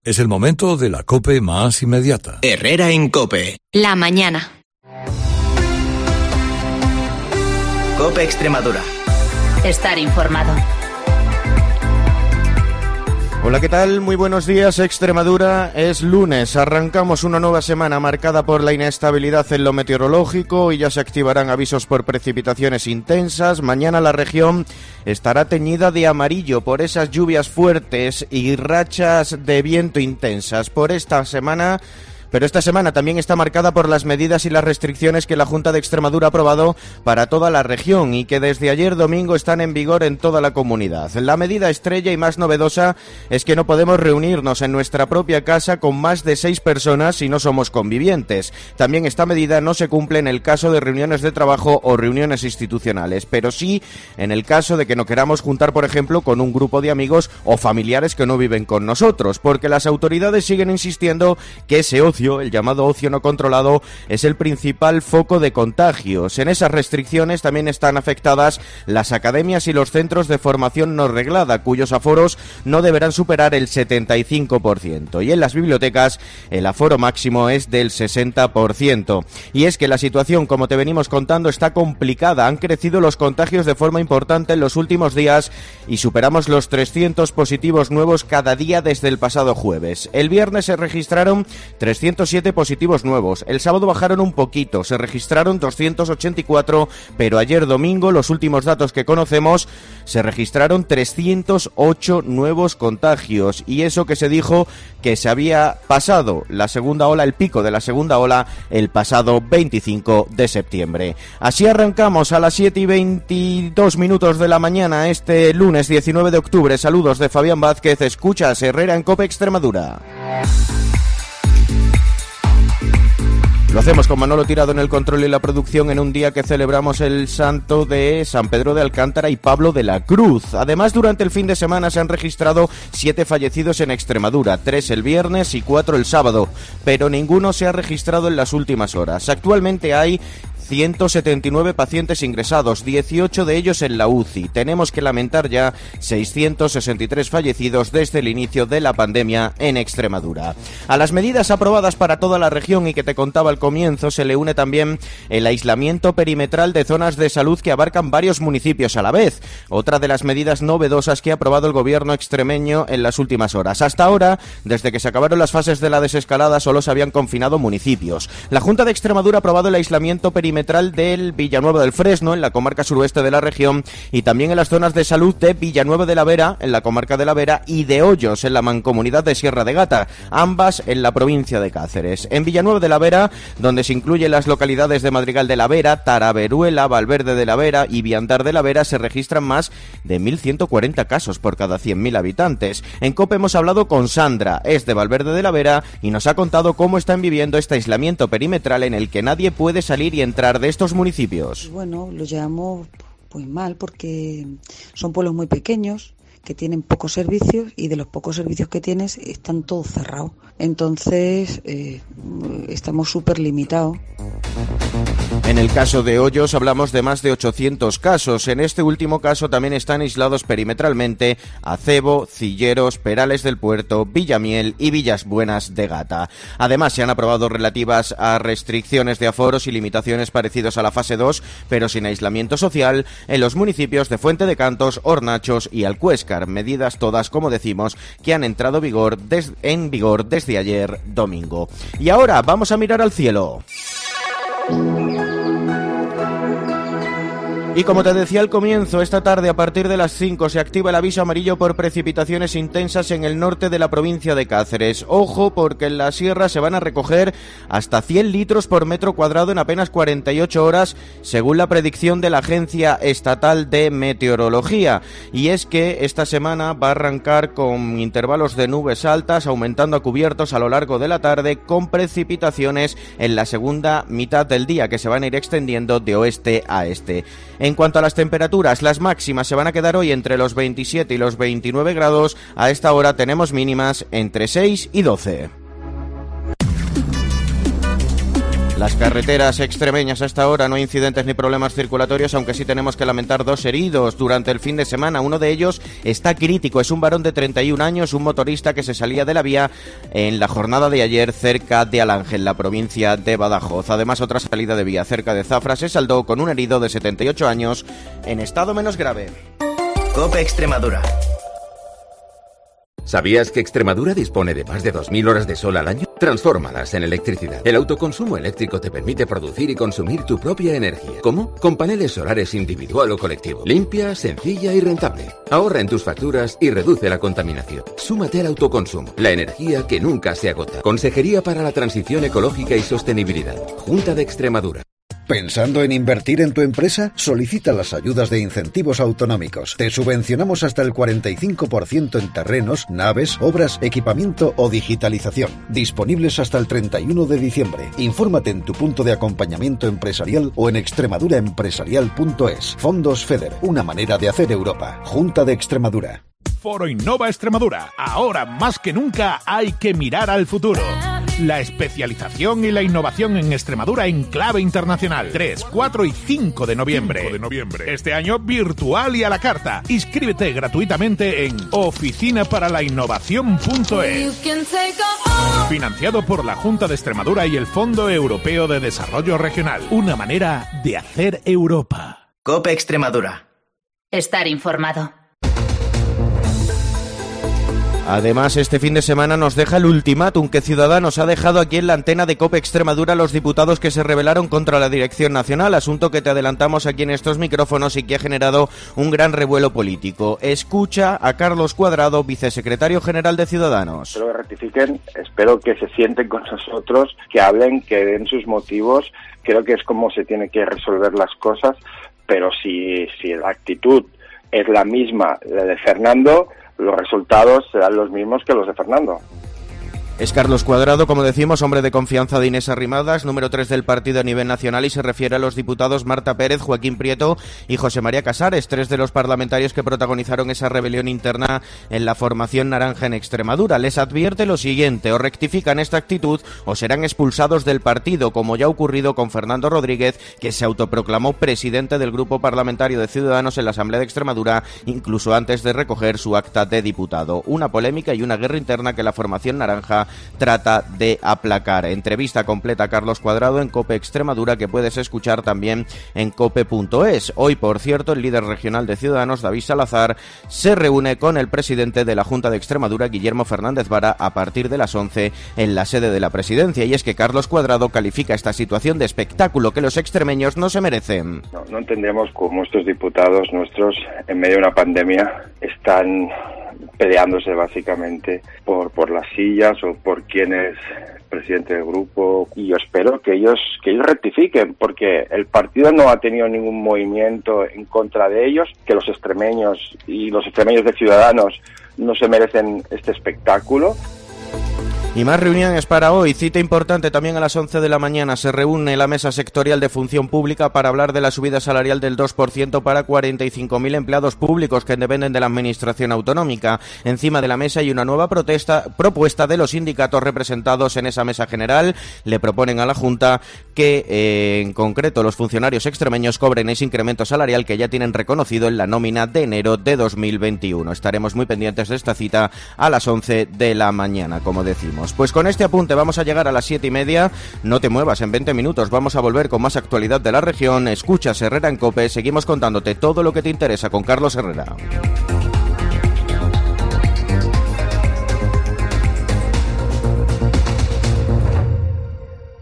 Es el momento de la COPE más inmediata. Herrera en COPE. La mañana. COPE Extremadura. Estar informado. Hola, ¿qué tal? Muy buenos días, Extremadura. Es lunes, arrancamos una nueva semana marcada por la inestabilidad en lo meteorológico y ya se activarán avisos por precipitaciones intensas. Mañana la región estará teñida de amarillo por esas lluvias fuertes y rachas de viento intensas. Pero esta semana también está marcada por las medidas y las restricciones que la Junta de Extremadura ha aprobado para toda la región y que desde ayer domingo están en vigor en toda la comunidad. La medida estrella y más novedosa es que no podemos reunirnos en nuestra propia casa con más de 6 personas si no somos convivientes. También esta medida no se cumple en el caso de reuniones de trabajo o reuniones institucionales, pero sí en el caso de que no queramos juntar, por ejemplo, con un grupo de amigos o familiares que no viven con nosotros, porque las autoridades siguen insistiendo que ese ocio, el llamado ocio no controlado, es el principal foco de contagios. En esas restricciones también están afectadas las academias y los centros de formación no reglada, cuyos aforos no deberán superar el 75%. Y en las bibliotecas el aforo máximo es del 60%. Y es que la situación, como te venimos contando, está complicada. Han crecido los contagios de forma importante en los últimos días y superamos los 300 positivos nuevos cada día desde el pasado jueves. El viernes se registraron 307 positivos nuevos. El sábado bajaron un poquito, se registraron 284, pero ayer domingo, los últimos datos que conocemos, se registraron 308 nuevos contagios. Y eso que se dijo que se había pasado la segunda ola, el pico de la segunda ola, el pasado 25 de septiembre. Así arrancamos a las 7:22 de la mañana este lunes 19 de octubre. Saludos de Fabián Vázquez, escuchas Herrera en COPE Extremadura. Lo hacemos con Manolo Tirado en el control y la producción en un día que celebramos el santo de San Pedro de Alcántara y Pablo de la Cruz. Además, durante el fin de semana se han registrado 7 fallecidos en Extremadura, 3 el viernes y 4 el sábado, pero ninguno se ha registrado en las últimas horas. Actualmente hay 179 pacientes ingresados, 18 de ellos en la UCI. Tenemos que lamentar ya 663 fallecidos desde el inicio de la pandemia en Extremadura. A las medidas aprobadas para toda la región y que te contaba al comienzo se le une también el aislamiento perimetral de zonas de salud que abarcan varios municipios a la vez. Otra de las medidas novedosas que ha aprobado el gobierno extremeño en las últimas horas. Hasta ahora, desde que se acabaron las fases de la desescalada, solo se habían confinado municipios. La Junta de Extremadura ha aprobado el aislamiento perimetral del Villanueva del Fresno, en la comarca suroeste de la región, y también en las zonas de salud de Villanueva de la Vera, en la comarca de la Vera, y de Hoyos, en la mancomunidad de Sierra de Gata, ambas en la provincia de Cáceres. En Villanueva de la Vera, donde se incluyen las localidades de Madrigal de la Vera, Taraveruela, Valverde de la Vera y Viandar de la Vera, se registran más de 1.140 casos por cada 100.000 habitantes. En COPE hemos hablado con Sandra, es de Valverde de la Vera, y nos ha contado cómo están viviendo este aislamiento perimetral en el que nadie puede salir y entrar de estos municipios. Bueno, lo llevamos pues mal porque son pueblos muy pequeños que tienen pocos servicios y de los pocos servicios que tienes están todos cerrados. Entonces estamos súper limitados. En el caso de Hoyos hablamos de más de 800 casos. En este último caso también están aislados perimetralmente Acebo, Cilleros, Perales del Puerto, Villamiel y Villas Buenas de Gata. Además se han aprobado relativas a restricciones de aforos y limitaciones parecidos a la fase 2, pero sin aislamiento social, en los municipios de Fuente de Cantos, Hornachos y Alcuéscar. Medidas todas, como decimos, que han entrado en vigor desde ayer domingo. Y ahora vamos a mirar al cielo. Y como te decía al comienzo, esta tarde a partir de las 5 se activa el aviso amarillo por precipitaciones intensas en el norte de la provincia de Cáceres. Ojo, porque en la sierra se van a recoger hasta 100 litros por metro cuadrado en apenas 48 horas, según la predicción de la Agencia Estatal de Meteorología. Y es que esta semana va a arrancar con intervalos de nubes altas, aumentando a cubiertos a lo largo de la tarde, con precipitaciones en la segunda mitad del día, que se van a ir extendiendo de oeste a este. En cuanto a las temperaturas, las máximas se van a quedar hoy entre los 27 y los 29 grados. A esta hora tenemos mínimas entre 6 y 12. Las carreteras extremeñas a esta hora no hay incidentes ni problemas circulatorios, aunque sí tenemos que lamentar 2 heridos durante el fin de semana. Uno de ellos está crítico, es un varón de 31 años, un motorista que se salía de la vía en la jornada de ayer cerca de Alange, en la provincia de Badajoz. Además, otra salida de vía cerca de Zafra se saldó con un herido de 78 años en estado menos grave. COPE Extremadura. ¿Sabías que Extremadura dispone de más de 2.000 horas de sol al año? Transfórmalas en electricidad. El autoconsumo eléctrico te permite producir y consumir tu propia energía. ¿Cómo? Con paneles solares individual o colectivo. Limpia, sencilla y rentable. Ahorra en tus facturas y reduce la contaminación. Súmate al autoconsumo. La energía que nunca se agota. Consejería para la Transición Ecológica y Sostenibilidad. Junta de Extremadura. ¿Pensando en invertir en tu empresa? Solicita las ayudas de incentivos autonómicos. Te subvencionamos hasta el 45% en terrenos, naves, obras, equipamiento o digitalización. Disponibles hasta el 31 de diciembre. Infórmate en tu punto de acompañamiento empresarial o en extremaduraempresarial.es. Fondos FEDER, una manera de hacer Europa. Junta de Extremadura. Foro Innova Extremadura. Ahora más que nunca hay que mirar al futuro. La especialización y la innovación en Extremadura en clave internacional. 3, 4 y 5 de noviembre. Este año virtual y a la carta. Inscríbete gratuitamente en oficinaparaLainnovación.es. Financiado por la Junta de Extremadura y el Fondo Europeo de Desarrollo Regional. Una manera de hacer Europa. COPE Extremadura. Estar informado. Además, este fin de semana nos deja el ultimátum que Ciudadanos ha dejado aquí en la antena de COPE Extremadura a los diputados que se rebelaron contra la Dirección Nacional, asunto que te adelantamos aquí en estos micrófonos y que ha generado un gran revuelo político. Escucha a Carlos Cuadrado, vicesecretario general de Ciudadanos. Espero que rectifiquen, espero que se sienten con nosotros, que hablen, que den sus motivos. Creo que es como se tiene que resolver las cosas, pero si la actitud es la misma de Fernando, los resultados serán los mismos que los de Fernando. Es Carlos Cuadrado, como decimos, hombre de confianza de Inés Arrimadas, número 3 del partido a nivel nacional, y se refiere a los diputados Marta Pérez, Joaquín Prieto y José María Casares, 3 de los parlamentarios que protagonizaron esa rebelión interna en la formación naranja en Extremadura. Les advierte lo siguiente: o rectifican esta actitud o serán expulsados del partido, como ya ha ocurrido con Fernando Rodríguez, que se autoproclamó presidente del grupo parlamentario de Ciudadanos en la Asamblea de Extremadura, incluso antes de recoger su acta de diputado. Una polémica y una guerra interna que la formación naranja trata de aplacar. Entrevista completa a Carlos Cuadrado en COPE Extremadura, que puedes escuchar también en cope.es. Hoy, por cierto, el líder regional de Ciudadanos, David Salazar, se reúne con el presidente de la Junta de Extremadura, Guillermo Fernández Vara, a partir de las 11 en la sede de la presidencia. Y es que Carlos Cuadrado califica esta situación de espectáculo que los extremeños no se merecen. No entendemos cómo estos diputados nuestros, en medio de una pandemia, están peleándose básicamente por las sillas o por quién es presidente del grupo, y yo espero que ellos rectifiquen, porque el partido no ha tenido ningún movimiento en contra de ellos, que los extremeños y los extremeños de Ciudadanos no se merecen este espectáculo. Y más reuniones para hoy. Cita importante también a las 11 de la mañana. Se reúne la Mesa Sectorial de Función Pública para hablar de la subida salarial del 2% para 45.000 empleados públicos que dependen de la Administración Autonómica. Encima de la mesa hay una nueva propuesta de los sindicatos representados en esa mesa general. Le proponen a la Junta que, en concreto, los funcionarios extremeños cobren ese incremento salarial que ya tienen reconocido en la nómina de enero de 2021. Estaremos muy pendientes de esta cita a las 11 de la mañana, como decimos. Pues con este apunte vamos a llegar a las 7:30. No te muevas, en 20 minutos vamos a volver con más actualidad de la región. Escuchas Herrera en COPE, seguimos contándote todo lo que te interesa con Carlos Herrera.